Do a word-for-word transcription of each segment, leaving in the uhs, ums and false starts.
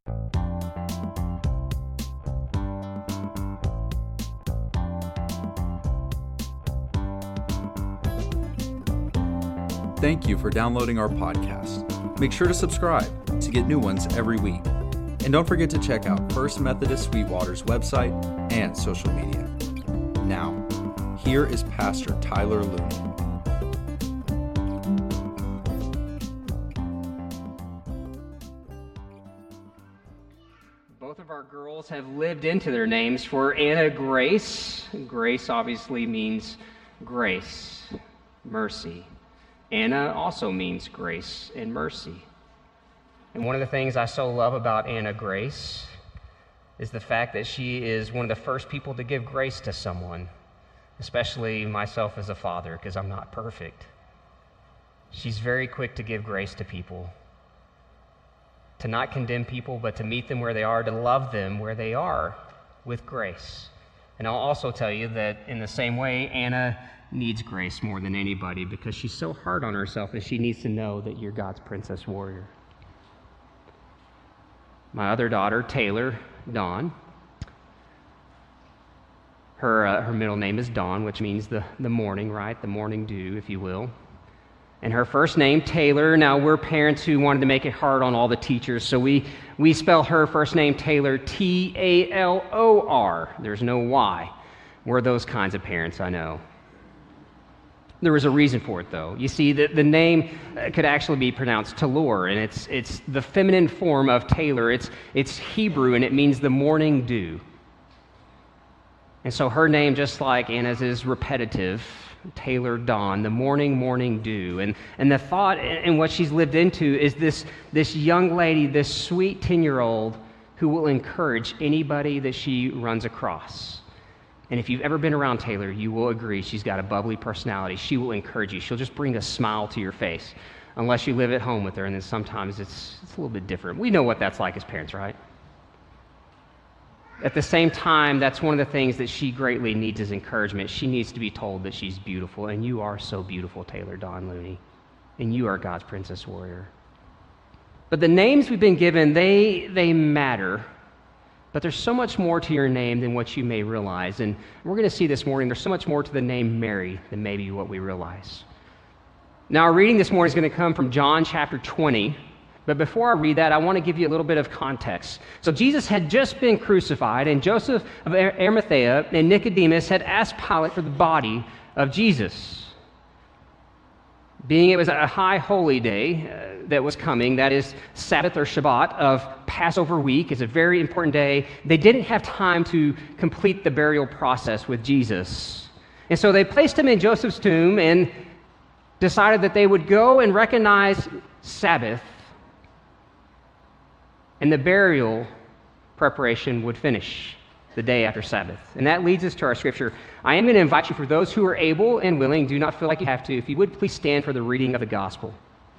Thank you for downloading our podcast. Make sure to subscribe to get new ones every week. And don't forget to check out First Methodist Sweetwater's website and social media. Now, here is Pastor Tyler Looney. Both of our girls have lived into their names. For Anna Grace, Grace obviously means grace, mercy. Anna also means grace and mercy. And one of the things I so love about Anna Grace is the fact that she is one of the first people to give grace to someone, especially myself as a father, because I'm not perfect. She's very quick to give grace to people, to not condemn people, but to meet them where they are, to love them where they are with grace. And I'll also tell you that in the same way, Anna needs grace more than anybody because she's so hard on herself and she needs to know that you're God's princess warrior. My other daughter, Taylor Dawn, her uh, her middle name is Dawn, which means the, the morning, right? The morning dew, if you will. And her first name, Taylor. Now, we're parents who wanted to make it hard on all the teachers, so we, we spell her first name, Taylor, T A L O R. There's no Y. We're those kinds of parents, I know. There was a reason for it, though. You see, the, the name could actually be pronounced Talor, and it's it's the feminine form of Taylor. It's it's Hebrew, and it means the morning dew. And so her name, just like Anna's, is repetitive. Taylor Dawn, the morning, morning dew. And and the thought and what she's lived into is this, this young lady, this sweet ten-year-old who will encourage anybody that she runs across. And if you've ever been around Taylor, you will agree she's got a bubbly personality. She will encourage you. She'll just bring a smile to your face, unless you live at home with her, and then sometimes it's, it's a little bit different. We know what that's like as parents, right? At the same time, that's one of the things that she greatly needs is encouragement. She needs to be told that she's beautiful, and you are so beautiful, Taylor Dawn Looney, and you are God's princess warrior. But the names we've been given, they they matter. But there's so much more to your name than what you may realize. And we're going to see this morning, there's so much more to the name Mary than maybe what we realize. Now, our reading this morning is going to come from John chapter twenty. But before I read that, I want to give you a little bit of context. So Jesus had just been crucified, and Joseph of Arimathea and Nicodemus had asked Pilate for the body of Jesus. Being it was a high holy day uh, that was coming, that is Sabbath or Shabbat of Passover week, is a very important day. They didn't have time to complete the burial process with Jesus. And so they placed him in Joseph's tomb and decided that they would go and recognize Sabbath, and the burial preparation would finish the day after Sabbath. And that leads us to our scripture. I am going to invite you, for those who are able and willing, do not feel like you have to, if you would please stand for the reading of the gospel.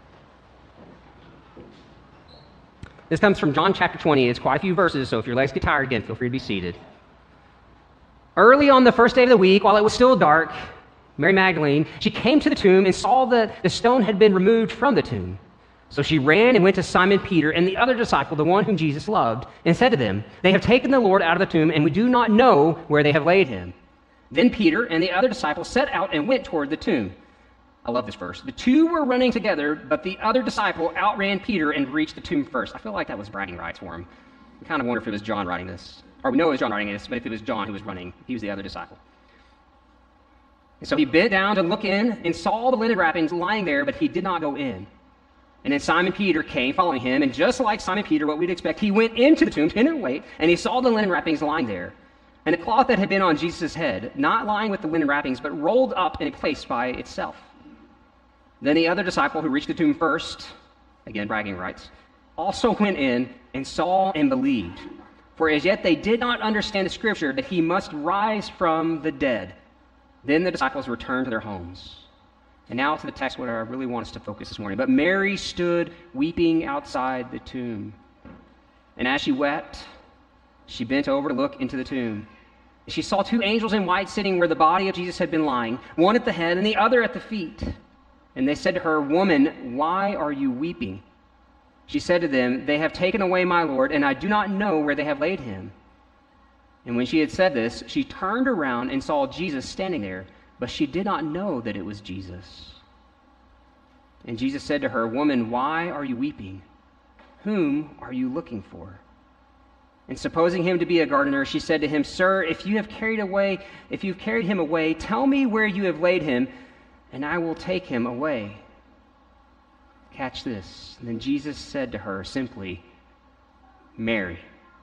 This comes from John chapter twenty. It's quite a few verses, so if your legs get tired again, feel free to be seated. Early on the first day of the week, while it was still dark, Mary Magdalene, she came to the tomb and saw that the stone had been removed from the tomb. So she ran and went to Simon Peter and the other disciple, the one whom Jesus loved, and said to them, "They have taken the Lord out of the tomb, and we do not know where they have laid him." Then Peter and the other disciple set out and went toward the tomb. I love this verse. The two were running together, but the other disciple outran Peter and reached the tomb first. I feel like that was bragging rights for him. I kind of wonder if it was John writing this. Or we know it was John writing this, but if it was John who was running, he was the other disciple. And so he bent down to look in and saw the linen wrappings lying there, but he did not go in. And then Simon Peter came following him, and just like Simon Peter, what we'd expect, he went into the tomb, didn't wait, and he saw the linen wrappings lying there, and the cloth that had been on Jesus' head, not lying with the linen wrappings, but rolled up in a place by itself. Then the other disciple who reached the tomb first, again bragging rights, also went in and saw and believed. For as yet they did not understand the scripture that he must rise from the dead. Then the disciples returned to their homes. And now to the text where I really want us to focus this morning. But Mary stood weeping outside the tomb. And as she wept, she bent over to look into the tomb. She saw two angels in white sitting where the body of Jesus had been lying, one at the head and the other at the feet. And they said to her, "Woman, why are you weeping?" She said to them, "They have taken away my Lord, and I do not know where they have laid him." And when she had said this, she turned around and saw Jesus standing there, but she did not know that it was Jesus. And Jesus said to her, "Woman, why are you weeping? Whom are you looking for?" And supposing him to be a gardener, she said to him, "Sir, if you have carried away, if you've carried him away, tell me where you have laid him, and I will take him away." Catch this. And then Jesus said to her simply, "Mary."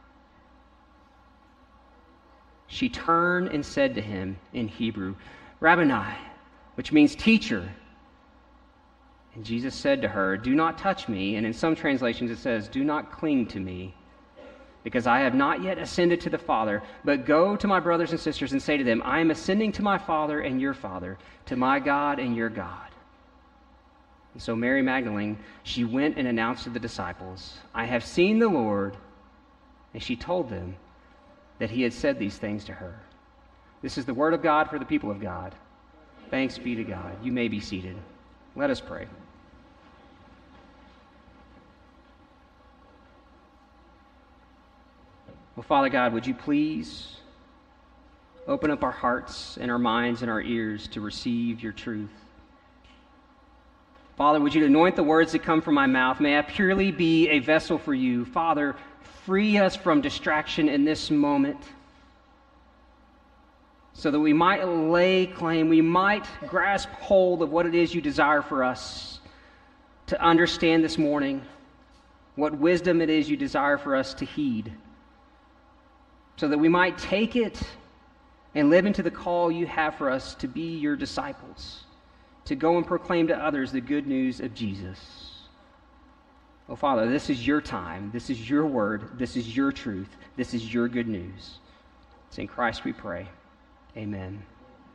She turned and said to him in Hebrew, "Rabboni," which means teacher. And Jesus said to her, "Do not touch me." And in some translations it says, "Do not cling to me, because I have not yet ascended to the Father, but go to my brothers and sisters and say to them, I am ascending to my Father and your Father, to my God and your God." And so Mary Magdalene, she went and announced to the disciples, "I have seen the Lord," and she told them that he had said these things to her. This is the word of God for the people of God. Thanks be to God. You may be seated. Let us pray. Well, Father God, would you please open up our hearts and our minds and our ears to receive your truth? Father, would you anoint the words that come from my mouth? May I purely be a vessel for you. Father, free us from distraction in this moment so that we might lay claim, we might grasp hold of what it is you desire for us to understand this morning, what wisdom it is you desire for us to heed, so that we might take it and live into the call you have for us to be your disciples, to go and proclaim to others the good news of Jesus. Oh, Father, this is your time. This is your word. This is your truth. This is your good news. It's in Christ we pray. Amen.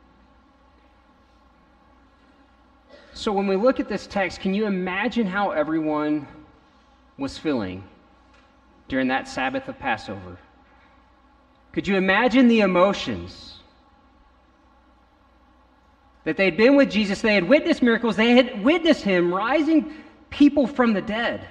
So when we look at this text, can you imagine how everyone was feeling during that Sabbath of Passover? Could you imagine the emotions? That they'd been with Jesus, they had witnessed miracles, they had witnessed him rising people from the dead.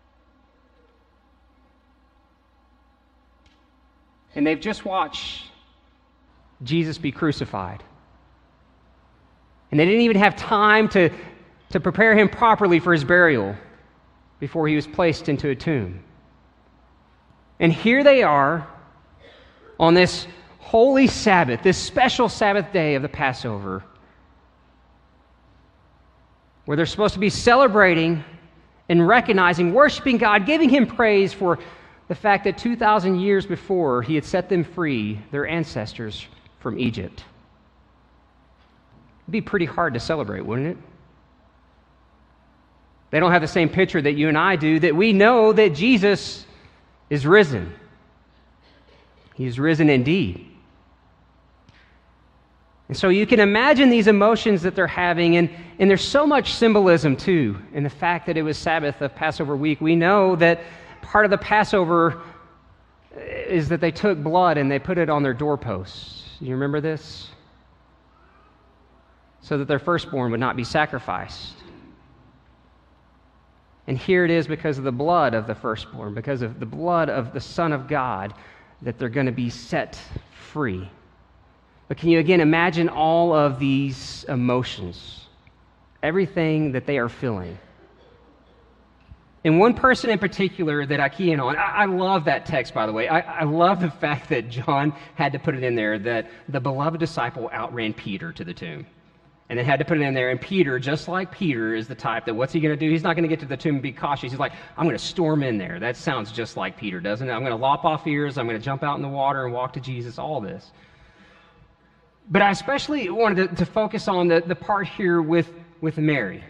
And they've just watched Jesus be crucified. And they didn't even have time to, to prepare him properly for his burial before he was placed into a tomb. And here they are on this holy Sabbath, this special Sabbath day of the Passover, where they're supposed to be celebrating and recognizing, worshiping God, giving him praise for the fact that two thousand years before he had set them free, their ancestors, from Egypt. It'd be pretty hard to celebrate, wouldn't it? They don't have the same picture that you and I do, that we know that Jesus is risen. He is risen indeed. And so you can imagine these emotions that they're having, and, and there's so much symbolism, too, in the fact that it was Sabbath of Passover week. We know that part of the Passover is that they took blood and they put it on their doorposts. You remember this? So that their firstborn would not be sacrificed. And here it is because of the blood of the firstborn, because of the blood of the Son of God, that they're going to be set free. But can you again imagine all of these emotions, everything that they are feeling? And one person in particular that I key in on, I, I love that text, by the way. I, I love the fact that John had to put it in there that the beloved disciple outran Peter to the tomb. And they had to put it in there. And Peter, just like Peter, is the type that what's he going to do? He's not going to get to the tomb and be cautious. He's like, I'm going to storm in there. That sounds just like Peter, doesn't it? I'm going to lop off ears. I'm going to jump out in the water and walk to Jesus, all this. But I especially wanted to, to focus on the, the part here with, with Mary.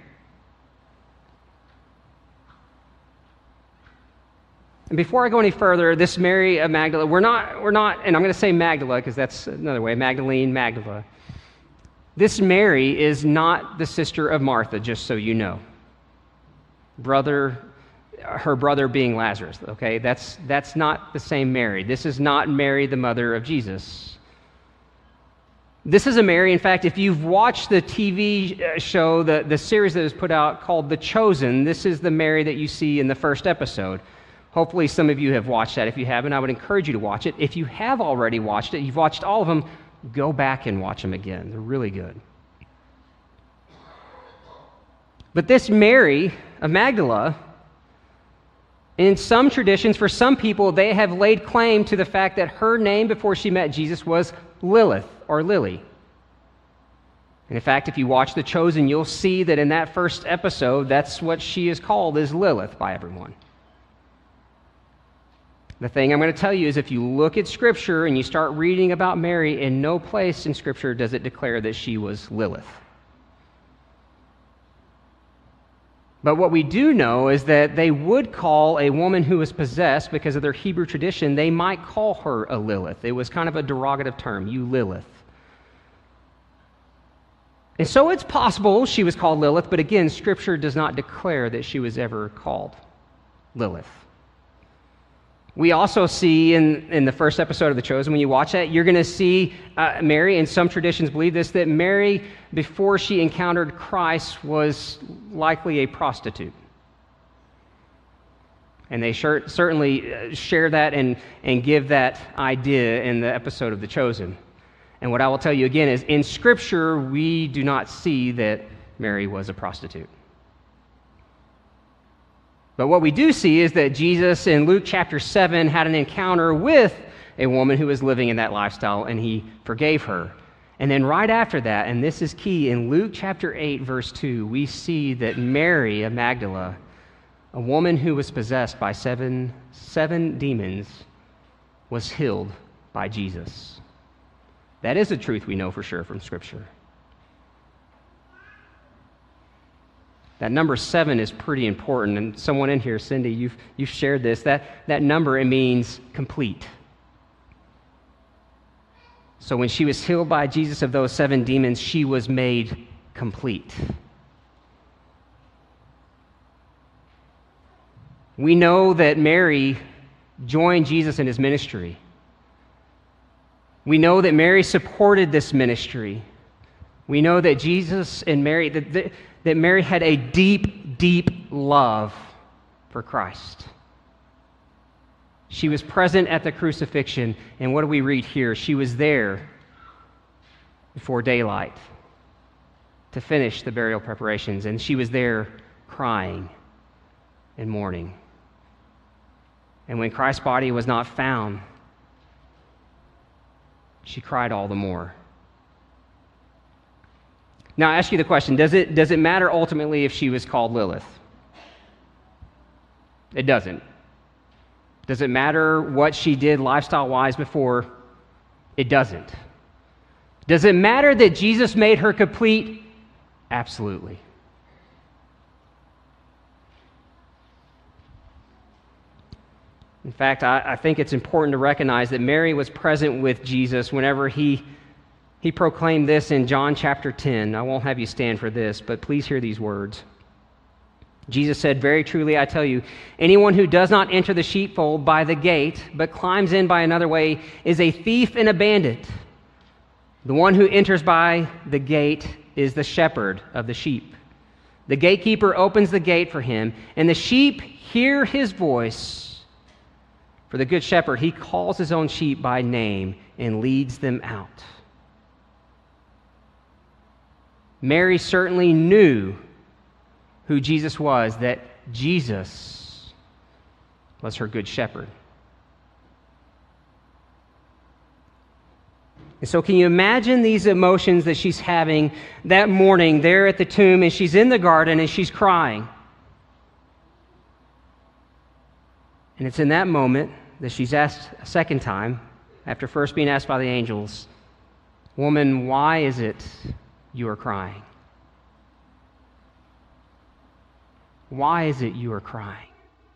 And before I go any further, this Mary of Magdala, we're not, we're not, and I'm going to say Magdala because that's another way, Magdalene, Magdala. This Mary is not the sister of Martha, just so you know. Brother, her brother being Lazarus, okay? That's, that's not the same Mary. This is not Mary, the mother of Jesus. This is a Mary. In fact, if you've watched the T V show, the, the series that was put out called The Chosen, this is the Mary that you see in the first episode. Hopefully some of you have watched that. If you haven't, I would encourage you to watch it. If you have already watched it, you've watched all of them, go back and watch them again. They're really good. But this Mary of Magdala, in some traditions, for some people, they have laid claim to the fact that her name before she met Jesus was Lilith or Lily. And in fact, if you watch The Chosen, you'll see that in that first episode, that's what she is called, is Lilith by everyone. The thing I'm going to tell you is if you look at Scripture and you start reading about Mary, in no place in Scripture does it declare that she was Lilith. But what we do know is that they would call a woman who was possessed, because of their Hebrew tradition, they might call her a Lilith. It was kind of a derogative term, you Lilith. And so it's possible she was called Lilith, but again, Scripture does not declare that she was ever called Lilith. We also see in, in the first episode of The Chosen, when you watch that, you're going to see uh, Mary, and some traditions believe this, that Mary, before she encountered Christ, was likely a prostitute. And they sure, certainly share that and, and give that idea in the episode of The Chosen. And what I will tell you again is, in Scripture, we do not see that Mary was a prostitute. But what we do see is that Jesus in Luke chapter seven had an encounter with a woman who was living in that lifestyle, and he forgave her. And then right after that, and this is key, in Luke chapter eight, verse two, we see that Mary of Magdala, a woman who was possessed by seven, seven demons, was healed by Jesus. That is a truth we know for sure from Scripture. That number seven is pretty important, and someone in here, Cindy, you've, you've shared this. That, that number, it means complete. So when she was healed by Jesus of those seven demons, she was made complete. We know that Mary joined Jesus in his ministry. We know that Mary supported this ministry. We know that Jesus and Mary, that, that, that Mary had a deep, deep love for Christ. She was present at the crucifixion, and what do we read here? She was there before daylight to finish the burial preparations, and she was there crying and mourning. And when Christ's body was not found, she cried all the more. Now, I ask you the question, does it, does it matter ultimately if she was called Lilith? It doesn't. Does it matter what she did lifestyle-wise before? It doesn't. Does it matter that Jesus made her complete? Absolutely. In fact, I, I think it's important to recognize that Mary was present with Jesus whenever he He proclaimed this in John chapter ten. I won't have you stand for this, but please hear these words. Jesus said, "Very truly I tell you, anyone who does not enter the sheepfold by the gate, but climbs in by another way, is a thief and a bandit. The one who enters by the gate is the shepherd of the sheep. The gatekeeper opens the gate for him, and the sheep hear his voice. For the good shepherd, he calls his own sheep by name and leads them out." Mary certainly knew who Jesus was, that Jesus was her good shepherd. And so can you imagine these emotions that she's having that morning there at the tomb, and she's in the garden and she's crying? And it's in that moment that she's asked a second time, after first being asked by the angels, "Woman, why is it you are crying? Why is it you are crying?"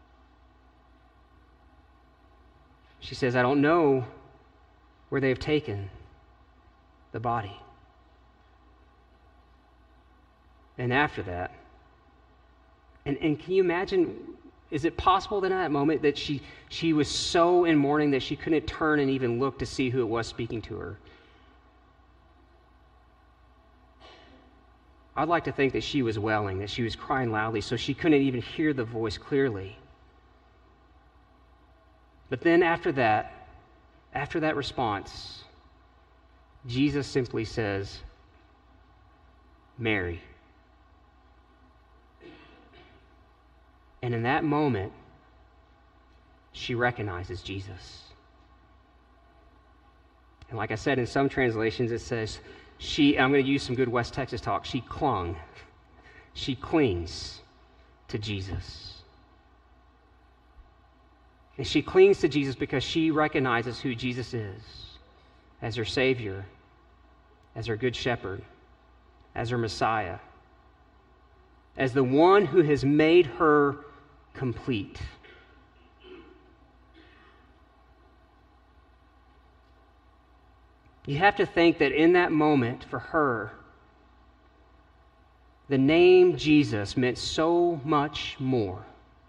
She says, "I don't know where they have taken the body." And after that, and, and can you imagine, is it possible that in that moment that she, she was so in mourning that she couldn't turn and even look to see who it was speaking to her? I'd like to think that she was wailing, that she was crying loudly, so she couldn't even hear the voice clearly. But then after that, after that response, Jesus simply says, Mary. And in that moment, she recognizes Jesus. And like I said, in some translations it says, she, I'm going to use some good West Texas talk, she clung. She clings to Jesus. And she clings to Jesus because she recognizes who Jesus is as her Savior, as her Good Shepherd, as her Messiah, as the one who has made her complete. You have to think that in that moment for her, the name Jesus meant so much more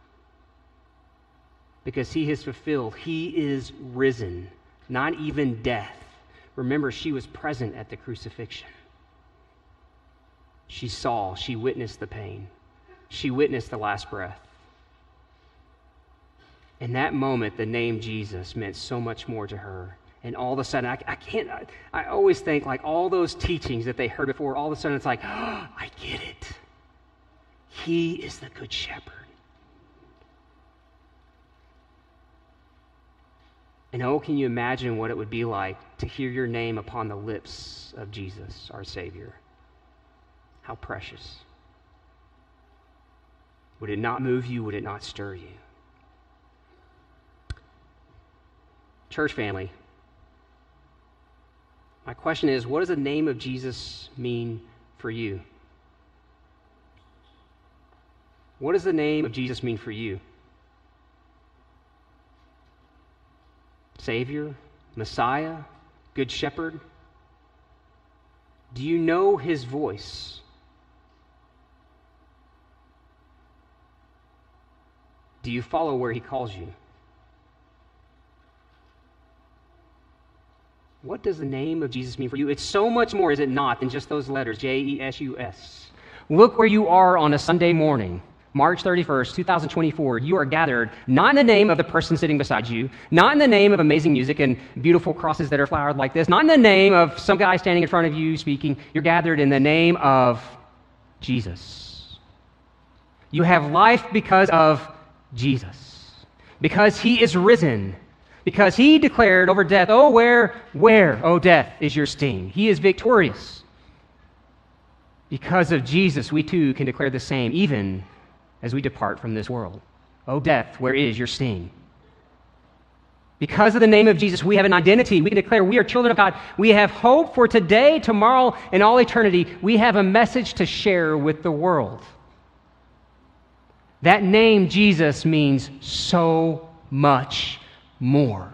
because he has fulfilled, he is risen, not even death. Remember, she was present at the crucifixion. She saw, she witnessed the pain. She witnessed the last breath. In that moment, the name Jesus meant so much more to her. And all of a sudden, I, I can't, I, I always think like all those teachings that they heard before, all of a sudden it's like, oh, I get it. He is the Good Shepherd. And oh, can you imagine what it would be like to hear your name upon the lips of Jesus, our Savior? How precious. Would it not move you? Would it not stir you? Church family, my question is, what does the name of Jesus mean for you? What does the name of Jesus mean for you? Savior, Messiah, Good Shepherd? Do you know his voice? Do you follow where he calls you? What does the name of Jesus mean for you? It's so much more, is it not, than just those letters, J E S U S. Look where you are on a Sunday morning, March thirty-first, twenty twenty-four. You are gathered not in the name of the person sitting beside you, not in the name of amazing music and beautiful crosses that are flowered like this, not in the name of some guy standing in front of you speaking. You're gathered in the name of Jesus. You have life because of Jesus, because he is risen. Because he declared over death, oh, where, where, oh, death, is your sting? He is victorious. Because of Jesus, we too can declare the same, even as we depart from this world. Oh, death, where is your sting? Because of the name of Jesus, we have an identity. We can declare we are children of God. We have hope for today, tomorrow, and all eternity. We have a message to share with the world. That name, Jesus, means so much more.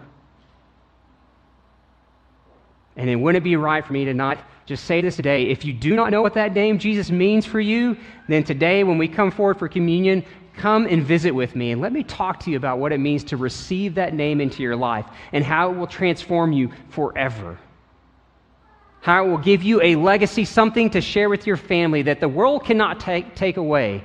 And it wouldn't be right for me to not just say this today. If you do not know what that name Jesus means for you, then today when we come forward for communion, come and visit with me and let me talk to you about what it means to receive that name into your life and how it will transform you forever. How it will give you a legacy, something to share with your family that the world cannot take, take away,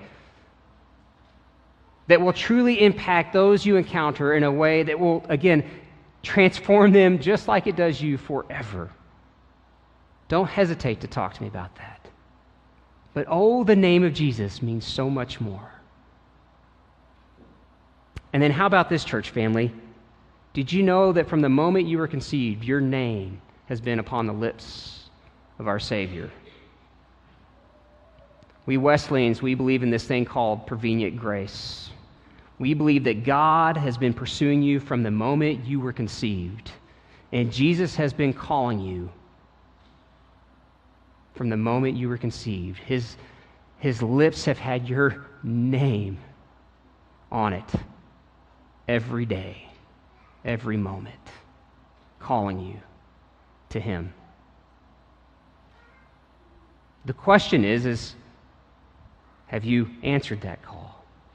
that will truly impact those you encounter in a way that will, again, transform them just like it does you forever. Don't hesitate to talk to me about that. But oh, the name of Jesus means so much more. And then how about this, church family? Did you know that from the moment you were conceived, your name has been upon the lips of our Savior? We Wesleyans, we believe in this thing called prevenient grace. We believe that God has been pursuing you from the moment you were conceived, and Jesus has been calling you from the moment you were conceived. His, his lips have had your name on it every day, every moment, calling you to him. The question is, is have you answered that call?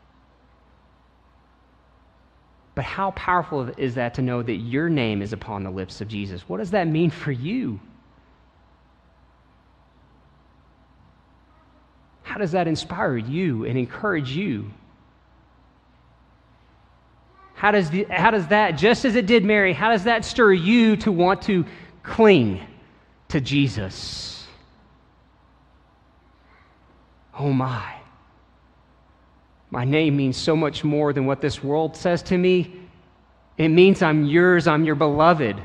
But how powerful is that to know that your name is upon the lips of Jesus? What does that mean for you? does that inspire you and encourage you? How does, the, how does that, just as it did Mary, how does that stir you to want to cling to Jesus? Oh my. My name means so much more than what this world says to me. It means I'm yours, I'm your beloved.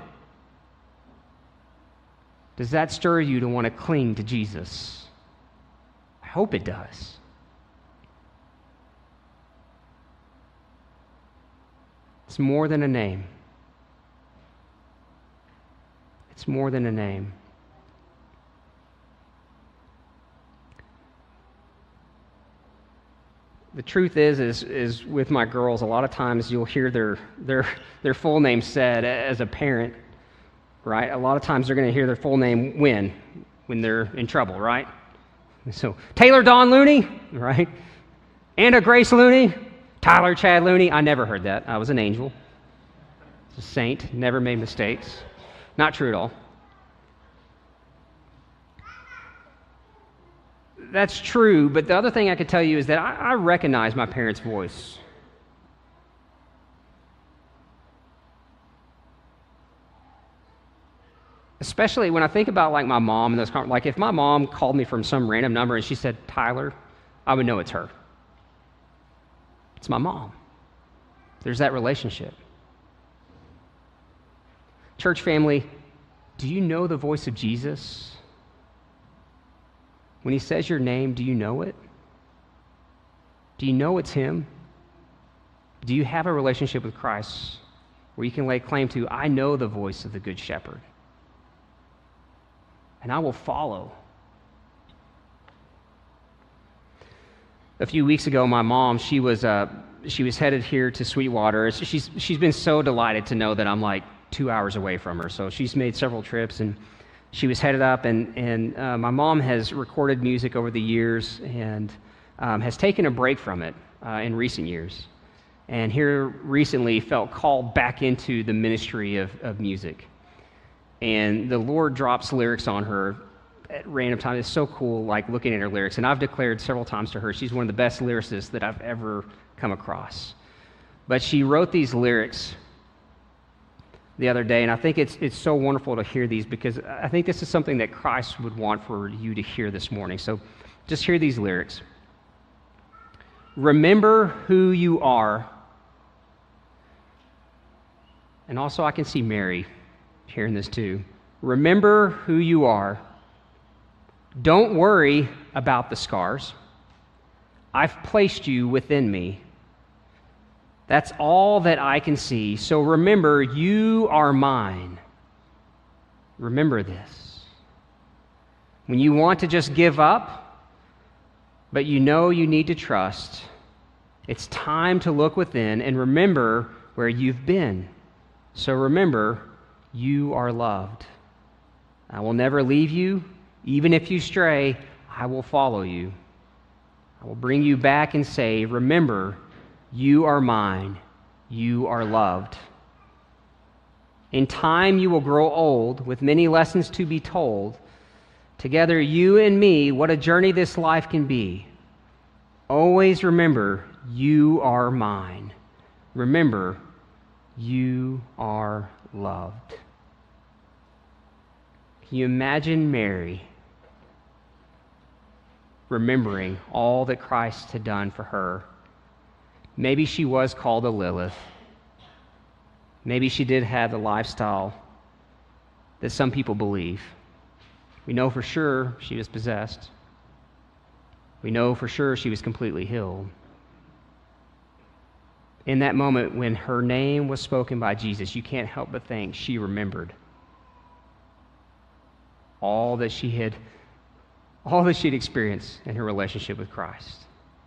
Does that stir you to want to cling to Jesus? I hope it does. It's more than a name. It's more than a name. The truth is, is, is with my girls, a lot of times you'll hear their, their, their full name said as a parent, right? A lot of times they're going to hear their full name when? When they're in trouble, right? So, Taylor Dawn Looney, right? Anna Grace Looney, Tyler Chad Looney. I never heard that. I was an angel. I was a saint, never made mistakes. Not true at all. That's true, but the other thing I could tell you is that I, I recognize my parents' voice. Especially when I think about like my mom and those, like if my mom called me from some random number and she said Tyler, I would know it's her. It's my mom. There's that relationship. Church family, do you know the voice of Jesus? When he says your name, do you know it? Do you know it's him? Do you have a relationship with Christ where you can lay claim to, I know the voice of the Good Shepherd, and I will follow? A few weeks ago, my mom, she was uh, she was headed here to Sweetwater. She's she's been so delighted to know that I'm like two hours away from her. So she's made several trips, and she was headed up. And and uh, my mom has recorded music over the years and um, has taken a break from it uh, in recent years. And here recently felt called back into the ministry of, of music. And the Lord drops lyrics on her at random times. It's so cool, like looking at her lyrics. And I've declared several times to her, she's one of the best lyricists that I've ever come across. But she wrote these lyrics the other day, and I think it's it's so wonderful to hear these, because I think this is something that Christ would want for you to hear this morning. So just hear these lyrics. Remember who you are. And also I can see Mary hearing this too. Remember who you are. Don't worry about the scars. I've placed you within me. That's all that I can see. So remember, you are mine. Remember this. When you want to just give up, but you know you need to trust, it's time to look within and remember where you've been. So remember, you are loved. I will never leave you. Even if you stray, I will follow you. I will bring you back and say, remember, you are mine. You are loved. In time you will grow old with many lessons to be told. Together, you and me, what a journey this life can be. Always remember, you are mine. Remember, you are loved. Can you imagine Mary remembering all that Christ had done for her? Maybe she was called a Lilith. Maybe she did have the lifestyle that some people believe. We know for sure she was possessed. We know for sure she was completely healed. In that moment when her name was spoken by Jesus, you can't help but think she remembered all that she had, all that she'd experienced in her relationship with Christ.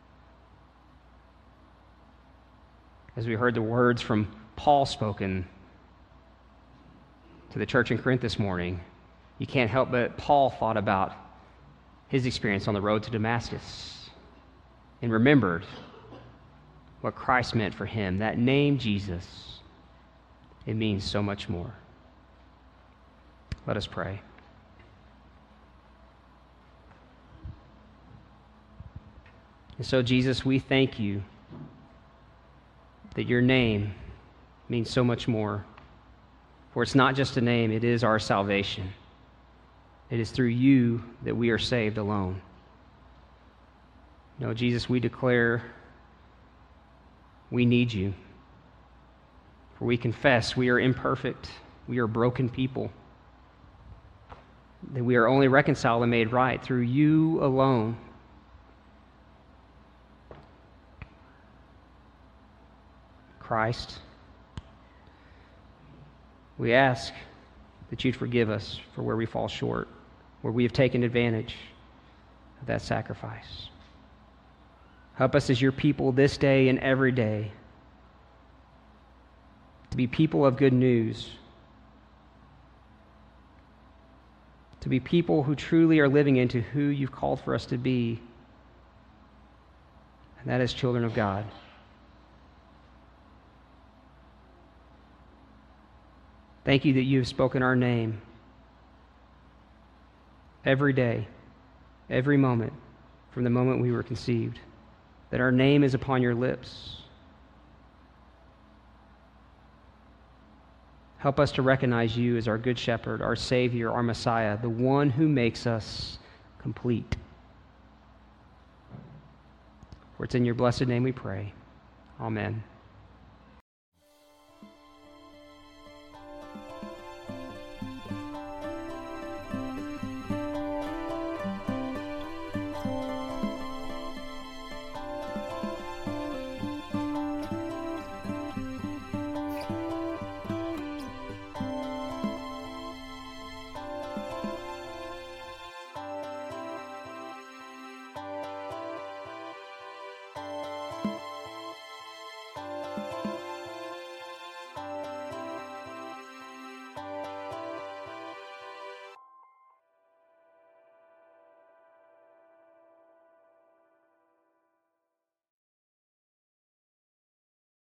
As we heard the words from Paul spoken to the church in Corinth this morning, you can't help but Paul thought about his experience on the road to Damascus and remembered what Christ meant for him. That name, Jesus, it means so much more. Let us pray. And so, Jesus, we thank you that your name means so much more. For it's not just a name, it is our salvation. It is through you that we are saved alone. No, Jesus, we declare we need you. For we confess we are imperfect, we are broken people, that we are only reconciled and made right through you alone. Christ, we ask that you'd forgive us for where we fall short, where we have taken advantage of that sacrifice. Help us as your people this day and every day to be people of good news, to be people who truly are living into who you've called for us to be, and that is children of God. Thank you that you have spoken our name every day, every moment, from the moment we were conceived, that our name is upon your lips. Help us to recognize you as our good shepherd, our Savior, our Messiah, the one who makes us complete. For it's in your blessed name we pray. Amen.